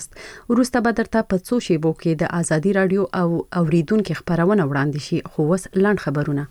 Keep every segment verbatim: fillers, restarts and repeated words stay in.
وروسته به درته په څو شیبو کې د ازادي رادیو او اوریدونکو خبرونه وړاندې شي. خو وس لاند خبرونه.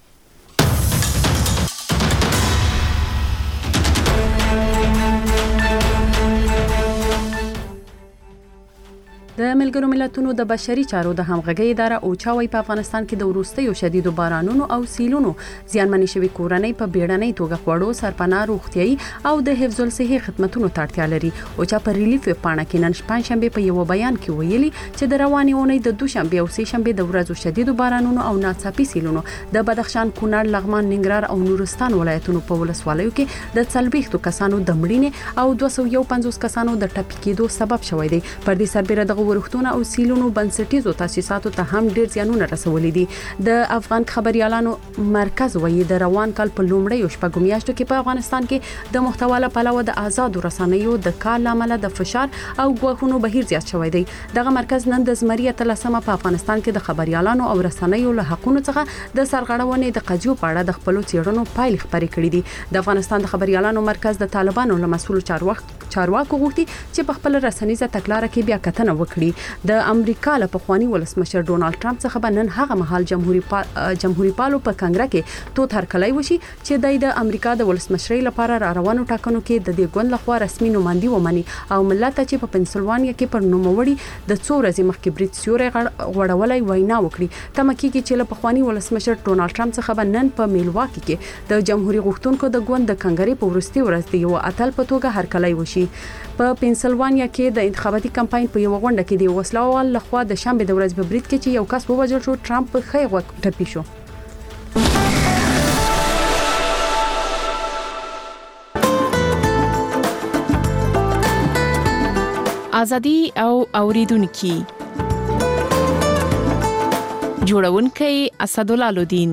د ملګرو ملتونو د بشري چارو د همغږي اداره اوچا وايي په افغانستان کې د وروستیو شدیدو بارانونو او سیلونو زیانمنې شوی کورنۍ په بیړنۍ توګه خوړو سرپناه روغتيایي او د حفظ الصحي خدماتو ته اړتیا لري. اوچا په ریلیف پاڼه کې نن پنځشنبه په یو بیان کې ویلي چې د رواني اونۍ د دوشنبه او سهشنبه د ورځو شدیدو بارانونو او ناڅاپي سیلونو د بدخشان، کونړ، لغمان، ننګرهار او نورستان ولایتونو په ولسوالیو کې د څلويختو کسانو د مړینې او دوه سوه پنځوس کسانو د ټپي کېدو سبب شوی دی. پر دې سربېره د ورختونه او سیلونو بنسټیزو تاسیساتو ته هم ډیر زیانونه رسولي دي. د افغان خبريالانو مرکز وایي د روان کال په لومړیو شپږو میاشتو کې په افغانستان کې د محتواله پلوه د آزادو رسنیو د کال لامل د فشار او غوښنو بهیر زیات شوی دی. دغه مرکز نن د زمریه تلسمه په افغانستان کې د خبريالانو او رسنیو له حقونو څخه د سرغړونې د قضیو په اړه د خپل چیرونو پایلې خبرې کړې دي. د افغانستان د خبريالانو مرکز د طالبانو له مسؤل چارواکو چارواکو غوښتي چې په خپل رسنیزه تګلارې کې بیا کتنه وکړي. د امریکا له پخوانی ولسمشر ډونالد ټرمپ څخه به نن هغه مهال جمهوریت پا... جمهوریت پالو په کنګره کې توت هرکلی وشي چې د امریکا د ولسمشرۍ لپاره را روانو ټاکنو کې د دې ګوند لخوا رسمي نوماندي ومني او ملت چې په پنسلوانیا کې پر نوموړي د څو ورځې مخکې بریټ سیوري غړولای وینا وکړي. تمه کېږي چې له پخوانی ولسمشر ډونالد ټرمپ څخه به نن په میلواکی کې د جمهوریت غوښتونکو د ګوند د کنګرې په ورستي ورځ د یو اتل په توګه هرکلی وشي. په پنسلوانیا کې د انتخاباتي کمپاین په یو غونډه کې د وسلوال لخوا د شنبه د ورځې په بریټ کې چې یو کس ووژل شو، ټرمپ په خې وخت ټپي شو. ازادي او اوریدونکو جوړونکي اسدالله لودین.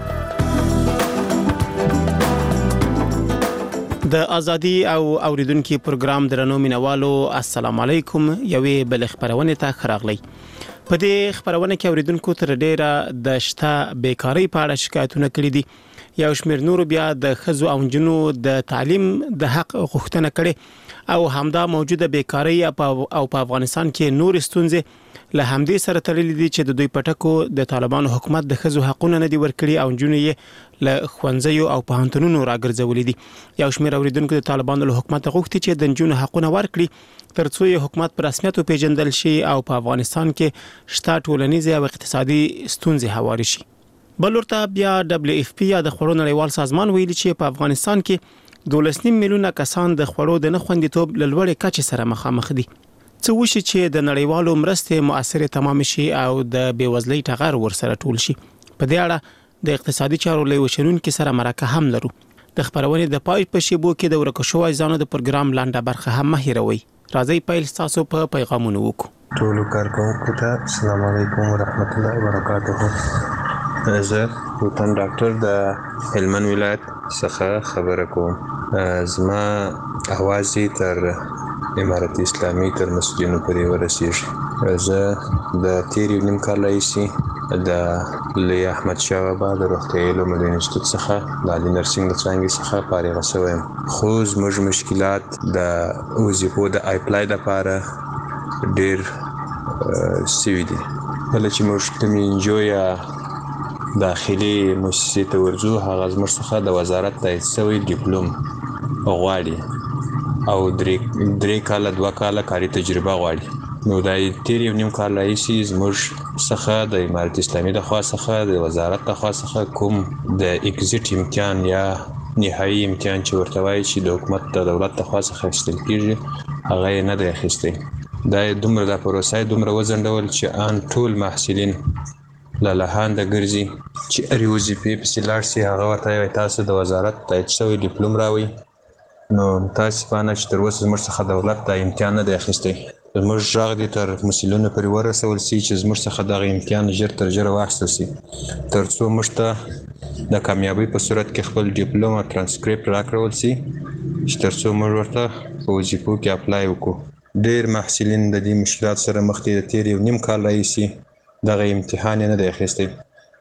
د ازادي او اوریدونکو پروګرام درنو مینوالو السلام علیکم. یوې بل خبرونه ته خراغلی. په دې خبرونه کې اوریدونکو تر ډیره د شته بیکاری په اړه شکایتونه کړې دي. یو شمېر نور بیا د خزو او جنو د تعلیم د حق غوښتنه کړي او همدا موجوده بیکاری او په افغانستان کې نور ستونزې له همدې سره تړلې دي چې د دوی پټکو د طالبانو حکومت د خزو حقونه نه دی ورکړي او جنو یې له خوانځيو او پوهنتونونو راګرځولې دي. یو شمېر اوریدونکو د طالبانو له حکومت غوښتي چې د جنو حقونه ورکړي ترڅو یې حکومت په رسمیت پیژندل شي او په افغانستان کې شته ټولنیز او اقتصادي ستونزې هواري شي. بلورته بیا دبليو اف پی یا د خوړو نړیوال سازمان ویلي چې په افغانستان کې دولس نیم میلیونه کسان د خوړو د نه خوندیتوب له لوړې کچې سره مخامخ دي. څه وشي چې د نړیوالو مرستې مؤثره تمام شي او د بیوزلۍ ټغر ورسره ټول شي. په دې اړه د اقتصادي چارو له وشنونکو سره مرکه هم لرو. د خبرونې د پای په شیبو کې د ورکشوي ځانو د پروګرام لاندې برخه هم مهیروي. راځي پیل تاسو په پیغامونو وکړو. ټول کارکونکو ته السلام علیکم ورحمت الله وبرکاته. زه وطن ډاکټر د هلمند ولایت څخه خبره کوم. زما اواز تر امارت اسلامي تر مسجدونو پورې ورسیږي. زه د تیر یو نیم کال راهیسې د لوی احمد شاه بابا د روغتیايي علومو د انسټیټوټ څخه د عالي نرسنګ د څانګې څخه فارغه شوی یم. خو زموږ مشکلات د وظیفو د اپلای دپاره ډېر سوي دي. کله چې موږ کومې انجو یا داخلي مؤسسې ته ورځو، هغه زموږ څخه د وزارت تایید شوی ډیپلوم غواړي او درې درې کاله دوه کاله کاري تجربه غواړي. نو دا تیر یو نیم کال راهیسې زموږ څخه د امارت اسلامي د خوا څخه د وزارت د خوا څخه کوم د اگزیټ امتحان یا نهایي امتحان چې ورته وایي چې د حکومت د دولت د خوا څخه اخیستل کېږي، هغه یې نه دی اخیستی. دا دومره دا پروسه دومره وځنډول چې ان ټول محصلین له لهانده ګرځي چې هرې وظیفې پسې لاړ شي. هغه ورته وایي تاسو د وزارت تایید شوی ډیپلوم راوړئ. نو متاسفانه چې تر اوسه زموږ څخه دولت دا امتحان نه دی اخیستی. زموږ غږ دې تر مسؤلینو پورې ورسول شي چې زموږ څخه دغه امتحان ژر تر ژره واخیستل شي، تر څو موږ ته د کامیابۍ په صورت کې خپل ډیپلوم او ترانسکریپټ راکړول شي چې تر څو موږ ورته په وظیفو کې اپلای وکړو. ډېر محصلین د دې مشکلات سره مخ دي. د تیر یو نیم کال راهیسې دغه امتحان یې نه دی اخیستی.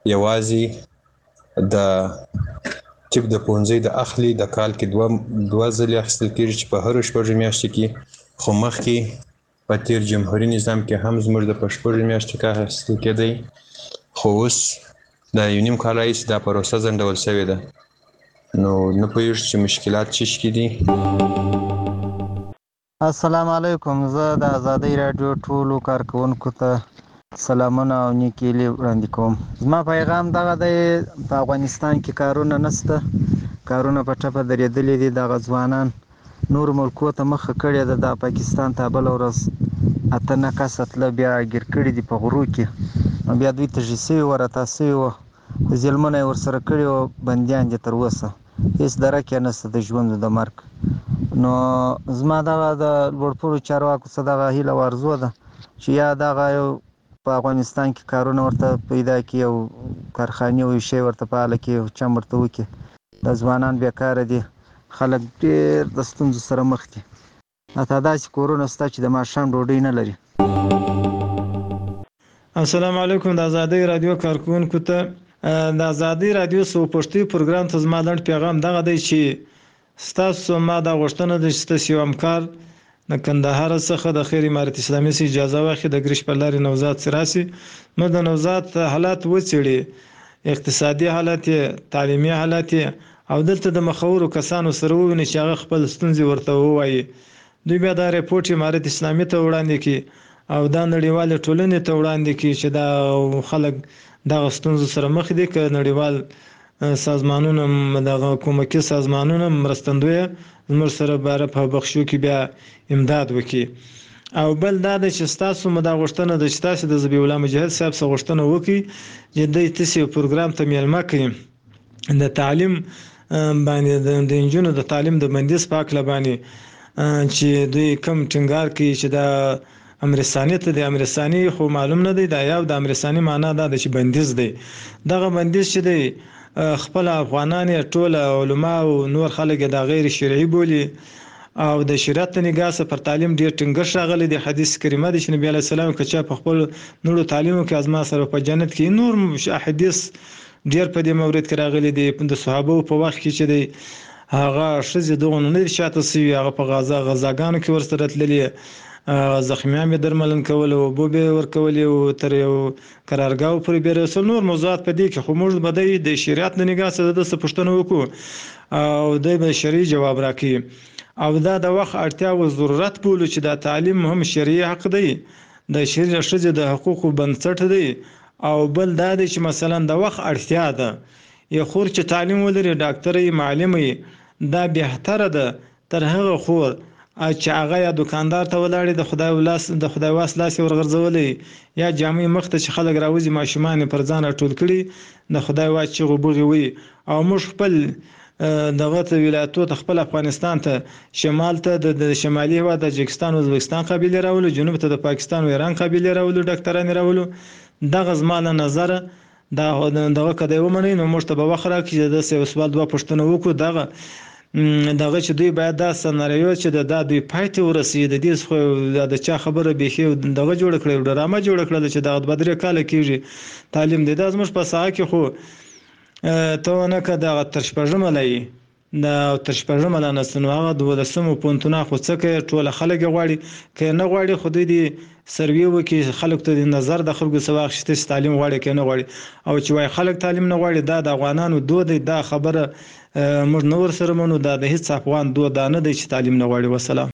یوازې د ټیپ د پونځۍ د اخلي د کال کې دوه دوه ځلې اخیستل کېږي چې په هرو شپږو میاشتو کې، خو مخکې په تیر جمهوري نظام کې هم زموږ د پشپړې میاشتې کار اخیستل کېدی، خو اوس دا یو نیم کال راهیسې دا پروسه ځنډول شوې ده. نو نه پوهېږو چې مشکلات څه شي دي. السلام علیکم. زه د ازادۍ راډیو ټولو کارکوونکو ته سلامونه او نیکې هیلې وړاندې کوم. زما پیغام دغه دی، په افغانستان کې کارونه نشته، کارونه په ټپه درېدلي دي. دغه ځوانان نورو ملکو ته مخه کړې ده. د پاکستان ته بله ورځ اته نه کسه تله، بیا ګیر کړي دي په غرو کې، بیا دوی تږي سوي وو، راتا سوي وو، ظلمونه یې ورسره کړي وو، بندیان دي تر اوسه، هېڅ درک یې نشته د ژوند د مرګ. نو زما دغه د لوړپوړو چارواکو څخه دغه هیله او ارزو ده چې یا دغه یو په افغانستان کې کارونه ورته پیدا کړي او کارخانې او شی ورته فعاله کړي او چم ورته وکړي. د ځوانان بیکاره دي، خلک ډېر د ستونزو سره مخ دي، حتی داسې کورونه شته چې د ماښام ډوډۍ نه لري. السلام علیکم. د ازادۍ راډیو کارکوونکو ته د ازادۍ راډیو سو پښتو پروګرام ته زما لنډ پیغام دغه دی چې ستاسو ما دا غوښتنه ده چې ستاسو یو همکار د کندهار څخه د خیر امارت اسلامي څخه اجازه واخلي د ګریش پر لارې نوزاد سراسي نو د نوزاد حالات وڅېړي، اقتصادي حالات، تعلیمي حالات، او دلته د مخورو کسانو سره وویني چې هغه خپل ستونزې ورته ووایي. دوی بیا دا رپورټ امارت اسلامي ته وړاندې کړي او دا نړیوال ټولنې ته وړاندې کړي چې دا خلک دغه ستونزو سره مخ دي، که نړیوال سازمانونه دغه حکومتي سازمانونه مرستندویه زموږ سره باره په بخشو کې بیا امداد وکړي. او بل دا ده چې ستاسو مو دا غوښتنه ده چې تاسو د ذبیح الله مجاهد صاحب څخه غوښتنه وکړي چې دوی تاسې پروګرام ته میلمه کړي د تعلیم باندې، د نجونو د تعلیم د بندیز په هکله باندې چې دوی کم ټینګار کوي چې دا امرستاني ته د امرستاني خو معلوم نه دی، دا یو د امرستاني معنا دا ده چې بندیز دی. دغه بندیز چې دی خپل افغانان ټول علما او نور خلک د غیر شرعي بولي او د شریعت ته نگاه سره پر تعلیم ډیر ټینګښت راغلی دی. حدیث کریمه د نبی علیه السلام کچا په خپل نورو تعلیمو کې ازما سره په جنت کې نور احادیث ډیر په دې مورید کې راغلي دي. د صحابه په وخت کې چې دی هغه شذ دغه نه شاته سوي، هغه په غزا غزاګانو کې ورسره تللي، زخمیان به درملن کول او بوبه ورکول او تر یو قرارګاو پر بیر رسول نور موضوعات په دې کې خو موږ بدای د شریعت نه نگاه سره د پښتنو وکړو او د به شرعي جواب راکړي او دا د وخت اړتیا او ضرورت بولو چې دا تعلیم هم شرعي حق دی، د شریعت شذ د حقوقو بنسټ دی. او بل دا دی چې مثلا د وخت اړتیا ده یو خور چې تعلیم ولري، ډاکټري، معلمي، دا بهتره ده تر هغه خور چې هغه یا دکاندار ته ولاړې د خدای ولاس د خدای واس لاس ورغورځولې یا جامع مخ ته چې خلک راوځي ماشومان پر ځان ټول کړي د خدای واس چې غوبغي وي. او موږ خپل دغه ولایتو ته خپل افغانستان ته شمال ته د شمالي هوا د تاجکستان او ازبکستان قبیله راولو، جنوب ته د پاکستان او ایران قبیله راولو، ډاکټران راولو. دغه زمانه نظر دا دغه کده ومني نو موږ ته به وخره کې د سیو سوال دوه پښتنه وکړو. دغه دغه چې دوی باید دا سناریو چې د دوی پایته ورسید د دې خو د چا خبره بيخي دغه جوړ کړل، ډرامه جوړ کړل چې د بدر کال کېږي تعلیم د داس مش په ساعه کې خو ته نه کده تر شپږم لای دا تر شپږم لانسنو هغه د ولسمو پونتونه خو څکه ټول خلک غواړي ک نه غواړي خو دې سروي وکي خلک ته د نظر د خلکو سواغ شته تعلیم غواړي ک نه غواړي او چې وای خلک تعلیم نه غواړي دا د افغانانو دود دا خبره موږ نور سره مونږ دا د هیڅ افغان دود نه دی چې تعلیم نه غواړي. والسلام.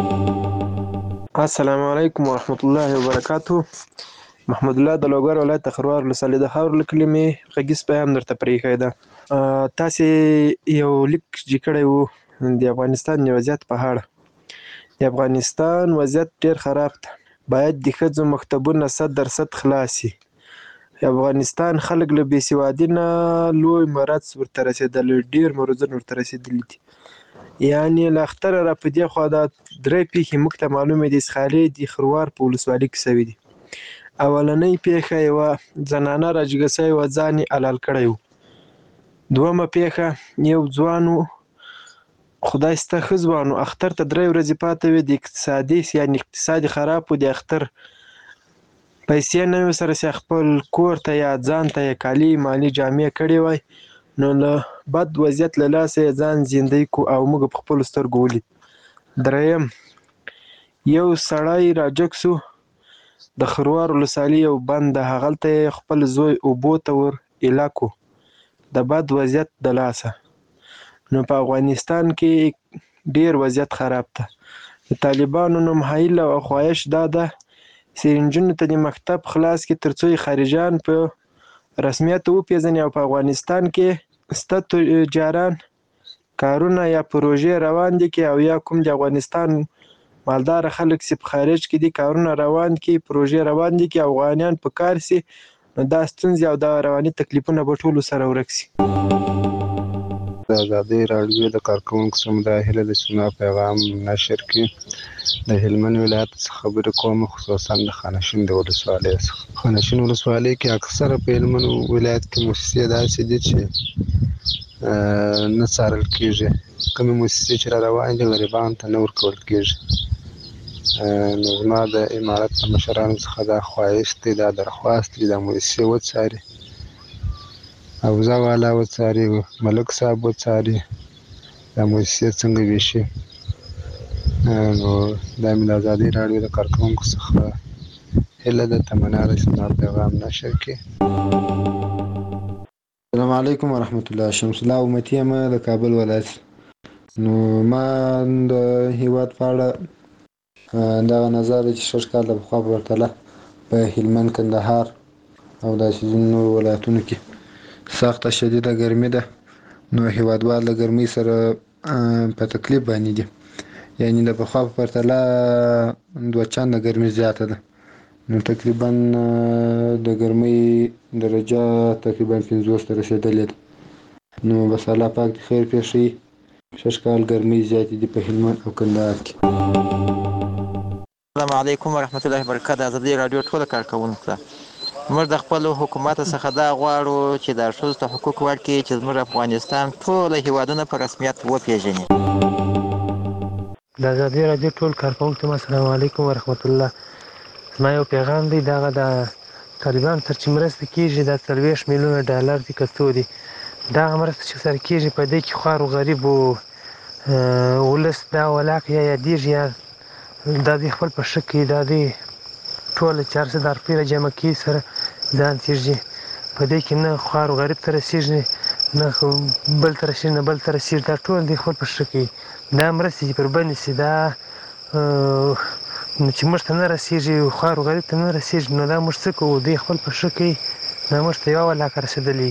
السلام علیکم ورحمت الله وبرکاتہ. محمد الله د لوګر ولایت تخروار لساله د خاور لکلمې غږیس پیغام درته پرې ده. تاسو یو لیک جکړې وو د افغانستان وضعیت په اړه. د افغانستان وضعیت ډیر خراب ده، باید د ښځو مکتبونه صد درصد خلاصي. افغانستان خلک له بې سوادۍ نه لوی مرض ورته رسېدلی، ډېر مرضونه ورته رسېدلي دي. یعنې له اختره را په دې خوا دا درې پیښې موږ ته معلومې دي. سخالې د خروار په ولسوالۍ کې سوي دي. اولنۍ پیښه یوه زنانه راجګه سوې وه، ځان یې حلال کړی و. دویمه پیښه یو ځوان و، خدای سته ښه ځوان و، اختر ته درې ورځې پاته وې، د اقتصادي یعنې اقتصاد خراب و، د اختر پیسې نه وې سره چې خپل کور ته یا ځان ته یې کالي مالي جامې کړې وای، نو له بد وضعیت له لاسه یې ځان زندۍ کو او موږ په خپلو سترګو ولید. دریم یو سړی راجګ سو د خروار ولسوالۍ یو بند د هغلته خپل زوی اوبو ته ور ایله کو د بد وضعیت د لاسه. نو په افغانستان کې ډیر وضعیت خراب ده. د طالبانو نوم هیله او خواهش دا ده چې نجونو ته د مکتب خلاص کې ترڅو خارجان په رسمیت وپیژني او په افغانستان کې سته تجاران کارونه یا پروژې روان دي کې او یا کوم د افغانستان مالدار خلک چې په خارج کې دي کارونه روان کې پروژې روان دي کې افغانیان په کار سي نو دا ستونزې او دا رواني تکلیفونه به ټولو سره ورک سي. د ازادۍ راډیو د کارکوونکو سره دا هیله ده چې زما پیغام نشر کړي. د هلمند ولایت څخه خبرې کوم، خصوصا د خانشین د ولسوالۍ څخه. خانشین ولسوالۍ کې اکثره په هلمند ولایت کې موسسې داسې دي چې نه څارل کېږي. کومې موسسې چې را روانې دي غریبانو ته نه ورکول کېږي. نو زما د امارت د مشرانو څخه دا خواهش دی، دا درخواست دی، دا موسسې وڅاري، حوزه والا وڅاري، ملک صاحب وڅاري دا موسسې څنګه ویشي. نو دا مې د ازادۍ راډیو د کارکوونکو څخه هیله ده، تمنا ده چې زما پیغام نشر کړي. السلام علیکم ورحمت الله. شمس الله امتی یم د کابل ولایت. نو ما د هیواد په اړه دغه نظر چې شش کال د پخوا په پرتله په هلمند، کندهار او داسې ځینو نورو ولایتونو کې سخته شدیده ګرمي ده. نو هیوادوال د ګرمۍ سره په تکلیف باندې دي، یعنی د پخوا په پرتله دوه چنده ګرمي زیاته ده. نو تقریبا د ګرمۍ درجه تقریبا پنځوس ته رسېدلې ده. نو بس الله پاک دې خیر پېښوي. شش کال ګرمۍ زیاتې دي په هلمند او کندهار کې. السلام علیکم ورحمت الله وبرکاته. ازادي راډیو ټول کارکوونکو ته موږ د خپل حکومت څخه دا غواړو چې د ښځو ته حقوق ورکړي چې زموږ افغانستان ټول هیوادونه په رسمیت وپیژني. د ازادي راډیو ټول کارکوونکو ته السلام علیکم ورحمت الله. زما یو پیغام دی، دغه د طالبانو تر چې مرسته کېږي دا څلوېښت میلیونه ډالر دي که څو دي، دغه مرسته چې سره کېږي په دې کې خوار و غریب و ولس دا ولاک یا یادېږي یا دا دی خپل په ښه کوي، دا دی ټوله چې هر څه د روپۍ راجمع کوي سره ځان تېږي. په دې کې نه خوار و غریب ته رسېږي، نه بل ته رسېږي، نه بل ته رسېږي، دا ټول دی خپل په ښه کوي. دا مرستې چې پر بندې شي، دا چې موږ ته نه رسېږي، خوار و غریب ته نه رسېږي، نو دا موږ څه کوو؟ دوی خپل په ښه کوي، دا موږ ته یوه ولاکه رسېدلې.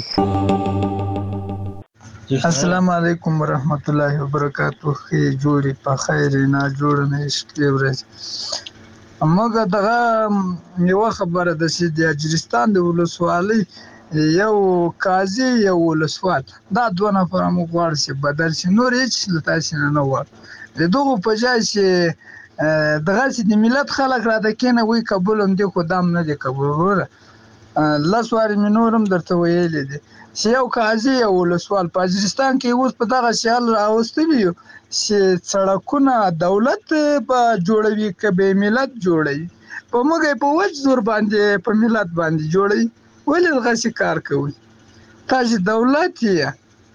السلام علیکم ورحمت الله وبرکاتو. ښې جوړې په خیر نه جوړ نه شپې ورځې. موږ دغه یوه خبره ده چې د اجرستان د ولسوالۍ یو قاضي یو ولسوال دا دوه نفره موږ غواړو چې بدل شي، نور هېڅ له تاسې نه نه غواړو. د دغو په ځای چې دغسې د ملت خلک راته کېنوي قبول هم دي خو دا هم نه دي قبول. وروره لس وارې مې نور هم درته ویلي دي چې یو قاضي یو ولسوال په اجرستان کې اوس په دغه شیال راوستلي یو چې سړکونه دولت به جوړوي که به ملت جوړوي، په موږ یې په وچ زور باندې په ملت باندې جوړوي. ولې دغسې کار کوئ؟ تاسې دولت یې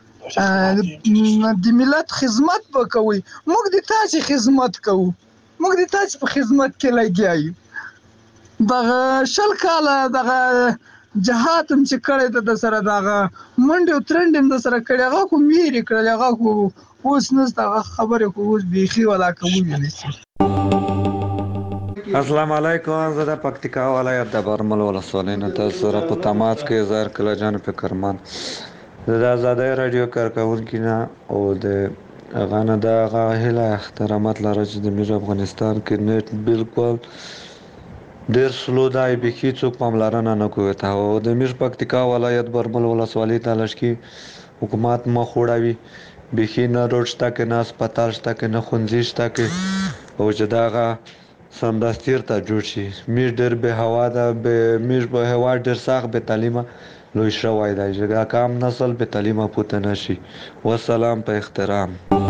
د ملت خدمت به کوئ، موږ د تاسې خدمت کوو، موږ د تاسې په خدمت کې لګیا یو. دغه شل کاله دغه جهاد هم چې کړی ده د سره دغه منډې او ترنډې هم د سره کړي، هغه خو میرې کړل، هغه خو اوس نشته، هغه خبرې خو اوس بیخي ولاکه ووینئ. السلام علیکم. زه د پکتیکا ولایت د برمل ولسوالۍ نه تاسو سره په تماس کې زهر کله جان فکرمن. زه د ازادۍ راډیو کارکوونکی نه او د هغه نه د هغه هیله احترامات لرم چې د موږ افغانستان کې نیټ بالکل ډېر سلو دی، بیخي څوک پاملرنه نه کوي. او د موږ پکتیکا ولایت برمل ولسوالۍ ته لږ حکومت مخ وړوي، بیخي نه روډ شته کې، نه هسپتال شته کې، نه ښوونځي شته کې، او چې دغه سمدستي ورته جوړ شي. موږ ډېر بې هوا ده، موږ په هېواد ډېر سخت بې تعلیمه لوی شوی دی چې دا کام نسل بې تعلیمه پوته نه شي. والسلام په احترام.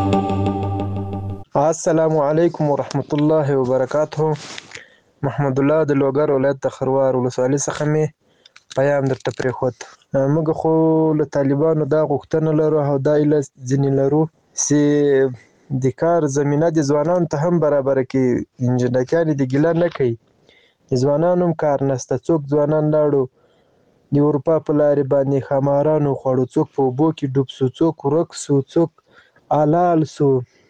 السلام علیکم ورحمت الله وبرکاته. محمد الله د لوګر ولایت د خروار ولسوالۍ څخه مې پیام درته پرېښود. موږ خو له طالبانو دا غوښتنه لرو او دا ایله ځینې لرو چې د کار زمینه د ځوانانو ته هم برابره کړي. انجینرګانې د ګیله نه کوي، د ځوانانو هم کار نشته. څوک ځوانان لاړو د اروپا په لارې باندې ښامارانو خوړو، څوک په اوبو کې ډوب سو، څوک ورک سو، څوک حلال سو.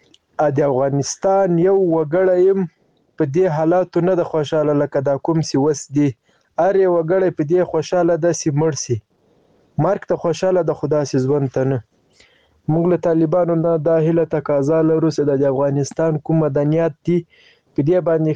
د افغانستان یو وګړی یم په دې حالاتو نه د خوشحاله لکه دا کوم سي وس دی. هر یو وګړی په دې خوشحاله داسې مړ سي، مرګ ته خوشحاله د خدا سي ژوند ته نه. موږ له طالبانو نه دا هیله تقاضا لرو چې د افغانستان کوم مدنیات دي په دې باندې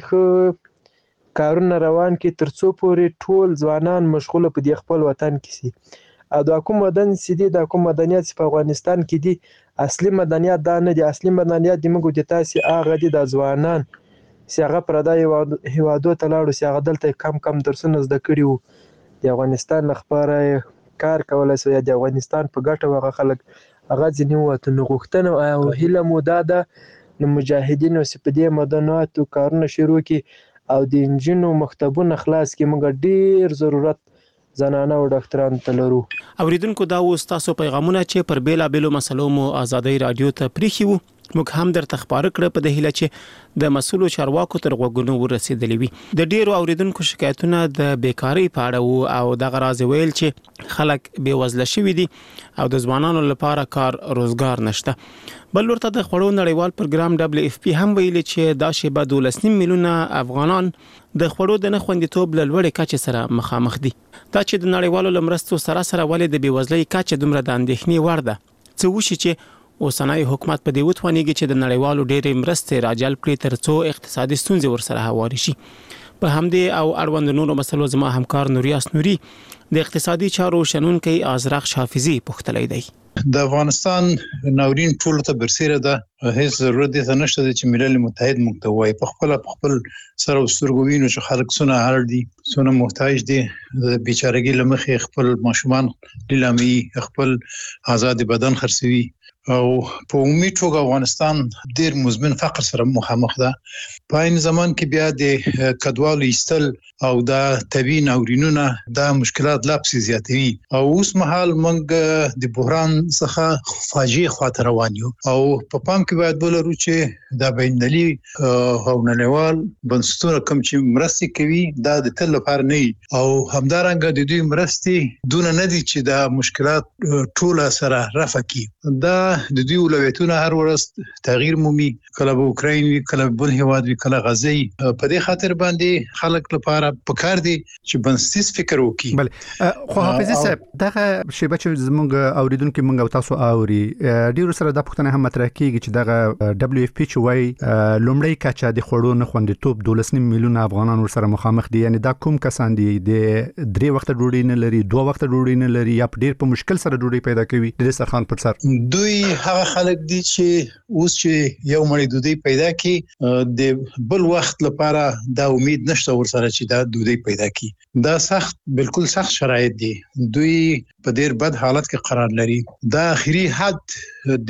ښه کارونه روان کړي تر څو پورې ټول ځوانان مشغوله په دې خپل وطن کې سي. او دا کوم مدن چې دي، دا کوم مدنیات چې په افغانستان کې دي، اصلي مدنیات دا نه دي. اصلي مدنیات د موږ د تاسې هغه دي د ځوانان چې هغه پردی هیوادو ته لاړو، چې هغه دلته کم کم درسونه زده کړي وو، د افغانستان لپاره کار کولی شو، یا د افغانستان په ګټه هغه خلک هغه ځینې ووتو. نو غوښتنه او هیله مو دا ده د مجاهدینو چې په دې مدنیاتو کارونه شروع کړي او د انجینو مکتبونه خلاص کړي. موږ ډیر ضرورت زنانه او ډاکټرانو ته لرو. اوریدونکو دا اوس تاسو پیغامونه چې پر بیلابېلو مسلو مو آزادۍ رادیو ته پریښي وو، موږ هم درته خبره کړه په دې هیله چې د مسؤلو چارواکو تر غوږونو ورسېدلې وي. د ډیرو اوریدونکو شکایتونه د بیکاری په اړه وو او دغه راز ویل چې خلک بې وزله شوي دي او د ځوانانو لپاره کار روزګار نشته. بل ورته د خوړو نړیوال پروګرام دبليو اف پی هم ویلي چې دا شیبه دولس نیم میلیونه افغانان د خوړو د نه خوندیتوب له لوړې کچې سره مخامخ دي. دا چې د نړیوالو لمرستو سره سره ولې د بېوزلۍ کچه دومره د اندېښنې وړ ده، څه وشي چې اوسنۍ حکومت په دې وتوانیږي چې د نړیوالو ډېرې مرستې راجلب کړي تر څو اقتصادي ستونزې ورسره هوارې شي. په همدې او اړوند نورو مسلو زما همکار نوریاس نوري د اقتصادي چارو شنونکی ازرق حافظي پوښتلی دی. د افغانستان ناورین ټول ته برسیره ده، هیڅ ضرورت دې ته نشته چې ملل متحد موږ ته وایي په خپل په خپل سره وسترګو وینو چې خلک څونه اړ دي، څونه محتاج دي، د بیچارهګۍ له مخې خپل ماشومان لیلامي، خپل آزاد بدن خرڅوي او په عمومي توګه افغانستان ډیر مزمن فقر سره مخامخ ده. په عین زمان کې بیا د کډوالو ایستل او دا طبيعي ناورینونه دا مشکلات لا پسې زیاتوي او اوس مهال موږ د بحران څخه فاجعه خواته روان یو او په پام کې باید ولرو چې دا بینالي او نړیوال بنسټونه کوم چې مرستې کوي دا د تل لپاره نه او همدارنګه د دوی مرستې دونه نه دي چې دا مشکلات ټول سره رفع کړي. دا د دوی اولویتونه هر ورځ تغییر مومي، کله به اوکراین وي، کله بل هیواد وي، کله غزه. په دې خاطر باندې خلک لپاره پکار دي چې بنسټیز فکر وکړي. بل خو حافظي صاحب دغه شیبه چې زموږ اوریدونکو موږ او تاسو اوري ډیرو سره د پښتنه هم مطرح کیږي چې دغه دبليو اف پی چې وای لومړی کچه د خوړو نه خوندیتوب دولس نیم میلیون افغانان ورسره مخامخ دي، یعنی دا کوم کسان دي د درې وخت ډوډۍ نه لري، دوه وخت ډوډۍ نه لري، یا ډیر په مشکل سره ډوډۍ پیدا کوي د سرخان پر سر. دوی هغه خلک دي چې اوس چې یو مړی ډوډۍ پیدا کړي د بل وخت لپاره دا امید نشته ورسره چې دا ډوډۍ پیدا کړي. دا سخت بالکل سخت شرایط دي، دوی په ډیر بد حالت کې قرار لري. دا اخري حد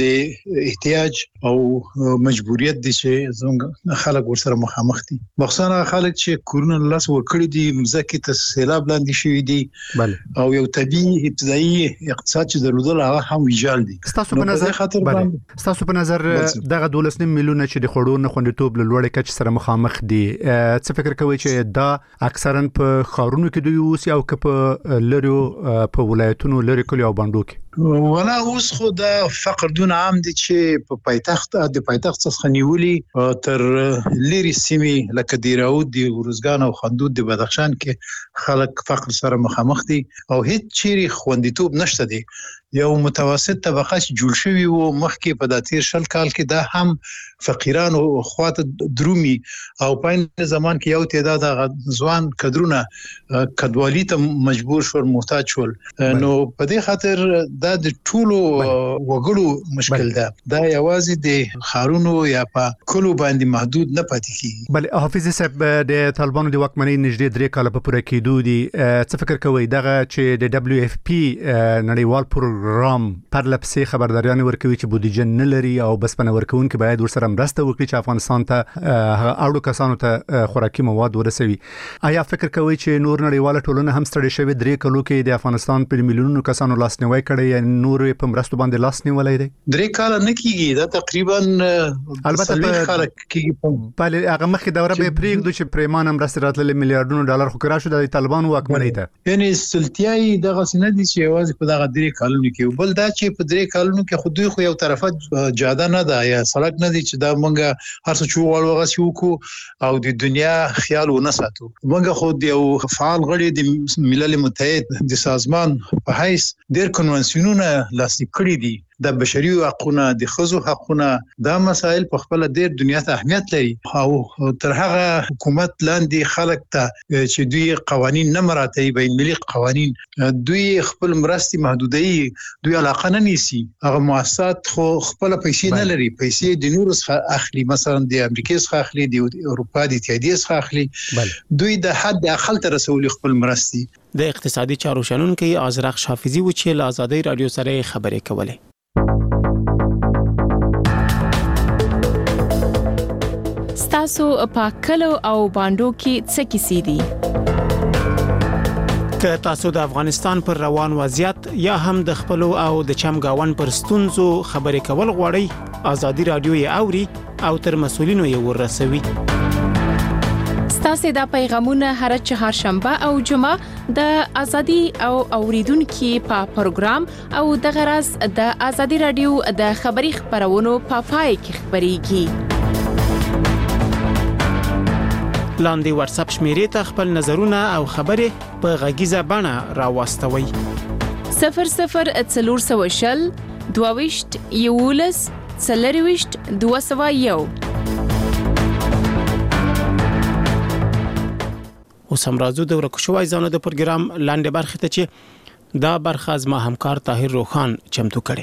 د احتیاج او مجبوریت دي چې زموږ خلک ورسره مخامخ دي، مخصوصا خلک چې کورونه لاس ورکړي دي، مزکه ته سیلاب لاندې شوی دي. بله او یو طبيعي ابتدایي اقتصاد چې درلودل هغه هم ویجال دي. تاسو په نظر بله تاسو په نظر دغه دولس نیم میلیون چې د خوړو نه خوندیتوب له لوړې کچې سره مخامخ دي، څه فکر کوي چې دا اکثرا په خارونو کې دوی اوس او که په لریو په ولایتونو لری کلی او باندو کې؟ ولا اوس خو دا فقر دون عام دي چې په پایتخت د پایتخت څخه نیولي تر لری سیمې لکه دیراود دی، ورزګان او خندود دی، بدخشان کې خلک فقر سره مخامخ دي او هیڅ چیرې خوندیتوب نشته دي. یو متوسط طبقه چې جوړ شوی وو مخکې په داتیر شل کال کې دا هم فقیرانو خواته درومي او په این زمان کې یو تعداد ځوان کډرونه کډوالي ته مجبور شول، محتاج شول. نو په دې خاطر دا د ټولو وګړو مشکل ده، دا یوازې د خارونو یا په کلو باندې محدود نه پاتې کیږي. بل حافظ صاحب د طالبانو د واکمنۍ نږدې درې کاله په پوره کېدو دي، څه فکر کوي دغه چې د دبليو اف پی نړیوال پروګرام پر لپسې خبرداريان ورکوي چې بودیجه نه لري او بس پنه ورکوونکي باید ورسره سره مرسته وکړي چې افغانستان ته هغه اړو کسانو ته خوراکي مواد ورسوي. آیا فکر کوئ چې نور نړیواله ټولنه هم ستړي شوی درې کلو کې د افغانستان په میلیونونو کسانو لاسنیوي کړي یا نور په مرستو باندې لاس نیولای دی؟ درې کال نه کیږي، دا تقریبا البته په هغه مخکې دوره به پریږدو چې پریمانه مرسته راتللې میلیارډونو ډالر خو کرا شو د طالبانو واکمنۍ ته. یعنی سلطیای دغه سینه دي چې یوازې په دغه درې کالونو کې، بل دا چې په درې کالونو کې خو دوی خو یو طرفه جاده نه ده یا سړک نه دي چې دا مونږه هر څه چې وړو غسي وکړو او د دنیا خیال ونه ساتو. مونږ خو د یو فعال غړي د ملل متحد د سازمان په حیث ډېر کنوانسیونونه لاسلیک کړي دي، د بشري حقوقو د ښځو حقوقو، دا مسائل په خپل ډېر دنیا ته اهمیت لري او تر هغه حکومت لاندې خلک ته چې دوی قوانين نه مراعاتوي، بین المللي قوانين، دوی خپل مرستي محدودي، دوی علاقه نه نیسي. هغه مؤسسات خو خپل پیسې نه لري، پیسې د نورو څخه اخلي، مثلا د امریکا څخه اخلي، د اروپا د اتحادیې څخه اخلي. دوی د حد اقل ته رسولي خپل مرستي. د اقتصادي چارو شنونکي ازرق شافعي و چې له آزادۍ رادیو سره خبرې کولې. ستاسو په کلو او باندو کې څه کیسې دي؟ که تاسو د افغانستان پر روان وضعیت یا هم د خپل او د چمګاون پر ستونزو خبرې کول غواړئ، آزادۍ رادیو یې اوري او تر مسولینو یې ورسوي. ستاسو د پیغامونه هر چهارشنبه او جمعه د ازادي او اوریدونکو په پروګرام او د غرض د آزادۍ رادیو د خبري خبرونو په پای کې خبريږي. لاندې واتس اپ شمیرې ته خپل نظرونه او خبرې په غږیزه بڼه راوستوي. صفر صفر څلور سوه شل دوه ویشت یولس څلور ویشت دوه سوه یو. اوس هم راځو د ورکو شوی ځانو د پروګرام لاندې برخه ته چې دا برخه زما همکار طاهر روخان چمتو کړي.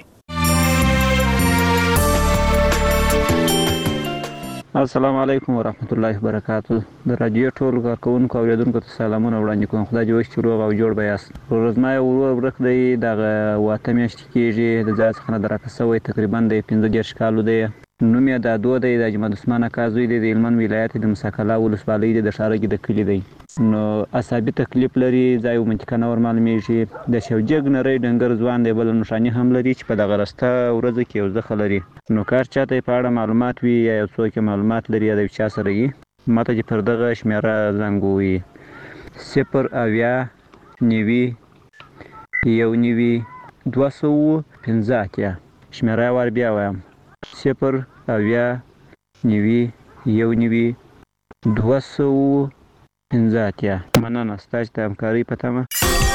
السلام علیکم ورحمت الله وبرکاته. د رادیو ټول کارکونکو او اوریدونکو ته سلامونه وړاندې کوم. خدای دې وکړي روغ او جوړ به یاست. ورځما یو ورک دی دغه واته میاشتې کېږي د ځای څخه درکه سوی تقریبا د پنځه دېرش کالو دی. نوم یې د دوه دی د جمعه عثمان کازوی دی د هلمند ولایت د مساکلا ولسوالۍ د شارګي د کلی دی. نو اصابي تکلیف لري، ځای او منطقه نور معلومیږي. د شوجګ نری ډنګر ځوان دی، بل نشانی هم لري چې په دغه راسته ورځ کې یو ځخه لري. نو کار چاته په اړه معلومات وي یا یو څوک معلومات لري یا د چا سره یې ماته چې پر دغه شمیره زنګ ووي صفر اویا نوي یو نوي دوه سوه پنځه اتیا. شمیره ور بیا وایم صفر اویا نوي یو نوي دوه سوه پنځه اتیا. مننه ستاسو د همکارۍ په تمه.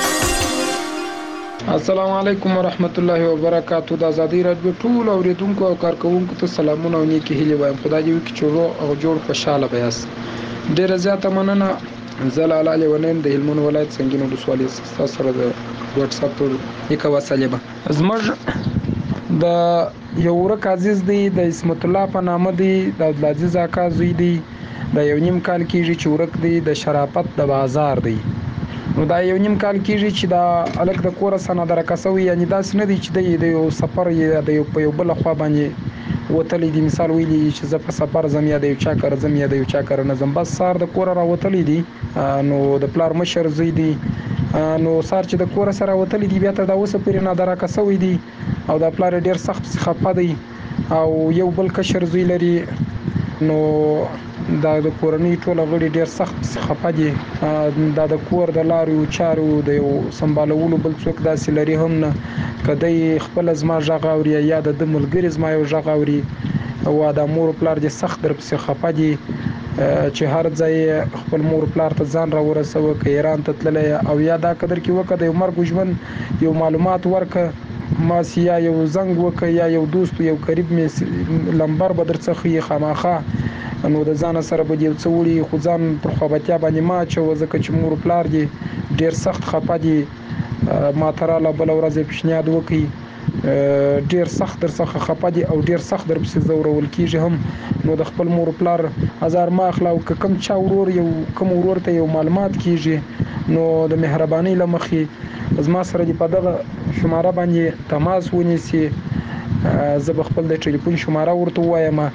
السلام علیکم ورحمت الله وبرکاتو. د آزادۍ رادیو ټول اوریدونکو او کارکونکو ته سلامونه او نیکی هیلې وایم. خدای دې وکړي چې روغ او جوړ خوشاله به یاست. ډیره زیاته مننه. زلاله لیونین د هلمند ولایت سنگین ولسوالۍ څخه سره د واتس اپ یو وسیله زموږ د یو ورک عزیز دی د اسمت الله په نامه دی د عبدالعزیز اکا زوی دی د یو نیم کال کېږي چې ورک دی د شرافت د بازار دی. نو دا یو نیم کال کېږي چې دا الک د کور سره درکسوي، یعنی دا سن دی چې د یو سفر یا د یو په یو بل خوا باندې وتلې دي. مثال ویلي چې زه په سفر زم یا د یو چا کار زم یا د یو چا کار نه زم، بس سار د کور را وتلې دي. نو د پلار مشر زوی دی، نو سار چې د کور سره وتلې دي بیا ته دا اوسه پرې نه درکسوي دي او د پلار ډیر سخت خپه دی او یو بل کشر زوی لري. نو دا د کورنۍ ټول غړي ډیر سخت خپه دي. دا د کور د لارو چارو د یو سمبالولو بل څوک داسې لري هم نه. کدی خپل زما ژغ اوري یا د ملګری زما یو ژغ اوري او د مور پلار دې سخت در پسې خپه دي چې هر ځای خپل مور پلار ته ځان را ورسوه که ایران ته تللی او یا دا قدر کې وکړه د یو مرګ ژوند یو معلومات ورکه ما سیا یو زنګ وکړه یا یو دوست یو قریب مې لمبر به در څخه یې خامخا. نو د ځان سره به یو څه وړي خو ځان پر خوابتیا باندې ما اچوه ځکه چې مور پلار دې ډېر سخت خپه دي. ما ته راله بله ورځ یې پیشنهاد وکړي، ډېر سخت در څخه خپه دي او ډېر سخت در پسې ځورول کېږي هم. نو د خپل مور پلار ازار ما اخله او که کوم چا ورور یو کوم ورور ته یو معلومات کېږي نو د مهربانۍ له مخې زما سره دې په دغه شماره باندې تماس ونیسي. زه به خپل د ټلیفون شماره ورته ووایم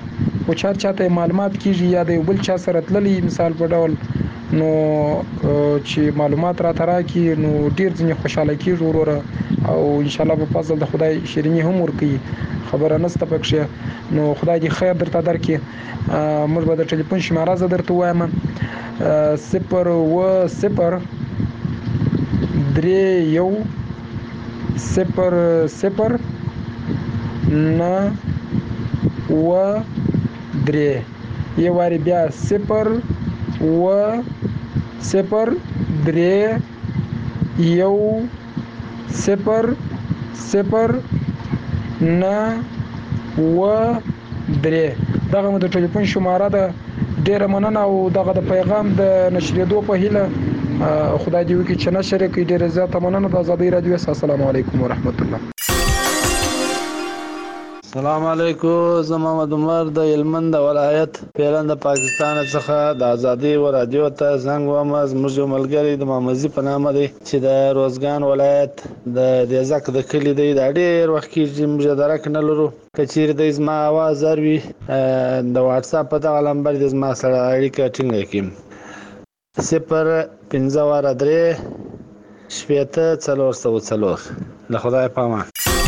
او چار چاته معلومات کیږي یا د بل چا سره تللی مثال په ډول نو چې معلومات را ترا کی نو ډیر ځنې خوشاله کیږي وروره او ان شاء الله په فضل د خدای شیرینی هم ورکي خبره نسته پکښه نو خدای دې خیر درته درکړي موږ به د ټلیفون شماره زه درته وایم صفر و صفر درې یو صفر صفر نه و درې یو واری بیا صفر و صفر درې یو صفر صفر نه و درې دغه مو د ټلیفون شماره ده. ډیره مننه او دغه د پیغام د نشریدو په هیله خدای دې وکړي چې نشر کړي. ډیره زیاته مننه د آزادۍ رادیو. السلام علیکم ورحمت الله. السلام علیکم. زه محمد عمر د هلمند ولایت پیلن د پاکستان څخه د آزادۍ رادیو ته زنګ وم. زموږ یو ملګری د محمد په نامه دی چې د روزګان ولایت د دیزک د کلی دی. دا ډیر وخت کې موږ درک نه لرو کچیر د زما आवाज اروي د واتس اپ په دغه نمبر د زما سره اړیکه ټینګه کړم. صفر پنځه واره درې شپېته څلور سوه څلور. له خدای پامه.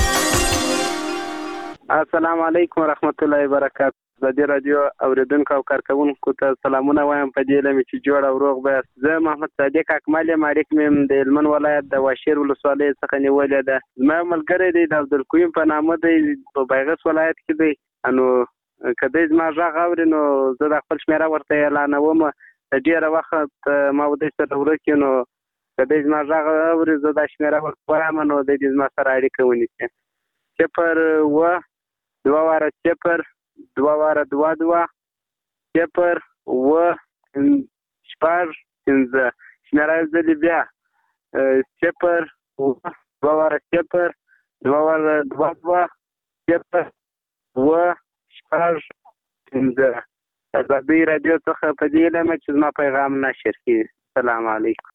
السلام علیکم ورحمت الله وبرکاته. د دې رادیو اوریدونکو او کارکونکو ته سلامونه وایم په دې لمه چې جوړ او روغ به. زه محمد صادق اکمل یم. اړیک مې د هلمند ولایت د واشیر ولسوالۍ څخه نیولې ده. زما ملګری دی د عبدالقیوم په نامه دی په بیغس ولایت کې دی. نو کله زما غږ اوري نو زه د خپل شمیره ورته اعلانوم. ډیره وخت ما ودې سره ورکې نو کله زما غږ اوري زه د شمیره ورته وایم نو د دې زما سره اړیکه ونیسي. صفر و دوه واره صفر دوه واره دوه دوه صفر و شپږ پنځه. شمیره ځلې بیا صفر و دوه واره صفر دوه واره دوه دوه صفر و شپږ پنځه. آزادۍ رادیو څخه په دې لمه چې زما پیغام نشر کړي. السلام علیکم.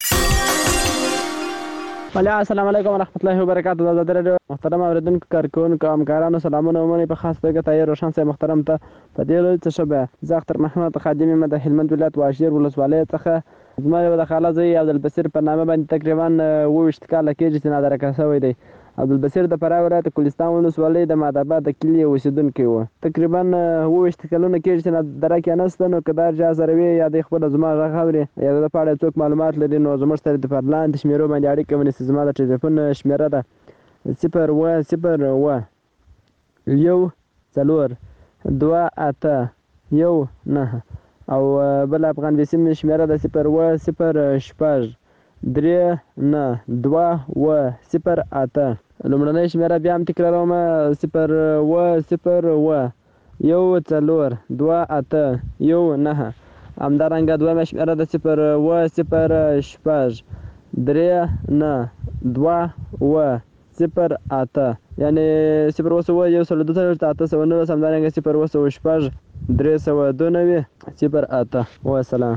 وعلیکم السلام علیکم ورحمت الله وبرکاته. د آزادۍ رادیو محترم اوریدونکو کارکونکو همکارانو سلامونه ومنئ. په خاص توګه طاهر روشن صاحب محترم ته په دې لوري څه شبه زه اختر محمد خادم یم د هلمند ولایت واشیر ولسوالۍ څخه. زما یو د خاله زوی عبدالبصیر په نامه باندې تقریبا اووه ویشت کاله کېږي چې نادرکه شوی دی. عبدالبصیر د فراه ولایت کوهستان ولسوالۍ د مادآباد د کلي اوسېدونکی و. تقریبا اووه ویشت کلونه کېږي چې نادرکه نشته. نو که دا چا سره وي یا د خپل زما غږ اوري یا د په اړه څوک معلومات لري نو زموږ سره د پر لاندې شمیرو باندې اړیکه ونیسي. زما د ټلیفون شمیره ده صفر و صفر و یو څلور دوه اته یو نهه او بل افغان بیسي مې شمیره ده صفر و صفر شپږ درې نه دوه و صفر اته. لومړنۍ شمیره بیا هم تکراروم صفر و صفر و یو څلور دوه اته یو نهه. همدارنګه دویمه شمیره ده صفر و صفر شپږ درې نه دوه و صفر اته یعنی صفر و سوه یو سل دوه څلوېښت اته سوه نولس. همدارنګه صفر و سوه شپږ درې سوه دوه نوي صفر اته. والسلام.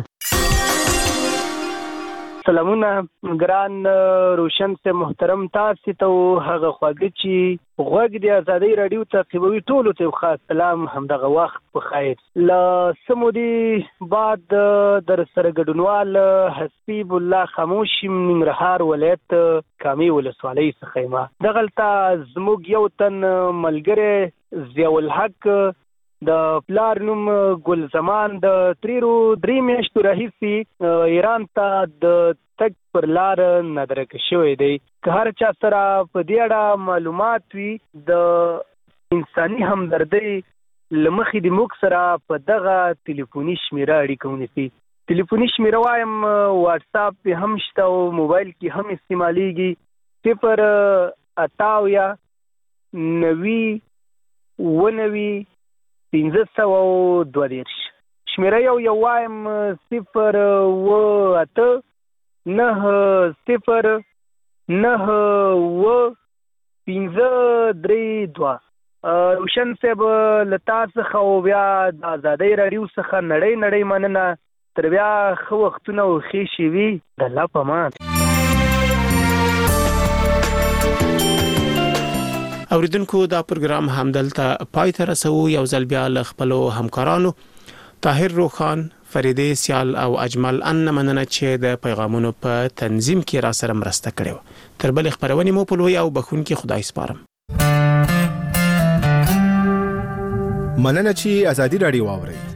سلامونه ګران روشن سے محترم تاسو ته هغه خواږه چې غوږ د آزادۍ رادیو تعقیبوي ټولو ته خاص سلام. همدغه وخت په خیر. له سمودي بعد در سره ګډونوال حسیب الله خاموش ننګرهار ولایت کامي ولسوالۍ څخه ما دغلته زموږ یو تن ملګری ضیاء الحق د پلار نوم ګل زمان د تریرو درې میاشتو راهیسې ایران ته د تګ پر لار نادرکه شوی دی. که هر چا سره په دې اړه معلومات وي د انساني همدردۍ له مخې د موږ سره په دغه تلیفوني شمیره اړیکه ونیسي. تلیفوني شمیره وایم واټس اپ هم شته او موبایل کې هم استعمالیږي. صفر اته اویا نوي اووه نوي پنځه سوه او دوه دېرش. شمیره یو یو وایم صفر اووه اته نهه صفر نهه اووه پنځه درې دوه. روشن صاحب له تا څخه او بیا د آزادۍ راډیو څخه نړۍ نړۍ مننه. تر بیا ښه وختونه او ښې شېبې د الله په امان. اوریدونکو دا پروګرام همدلته پای ته رسو. یو ځل بیا ل خپل همکارانو طاهر روخان، فریدې سیال او اجمل ان مننه چې د پیغامونو په تنظیم کې را سره مرسته کړې. تر بل خبرونه مو په لوی او بخون کې خدای سپارم. مننه چې ازادي رادیو واوري.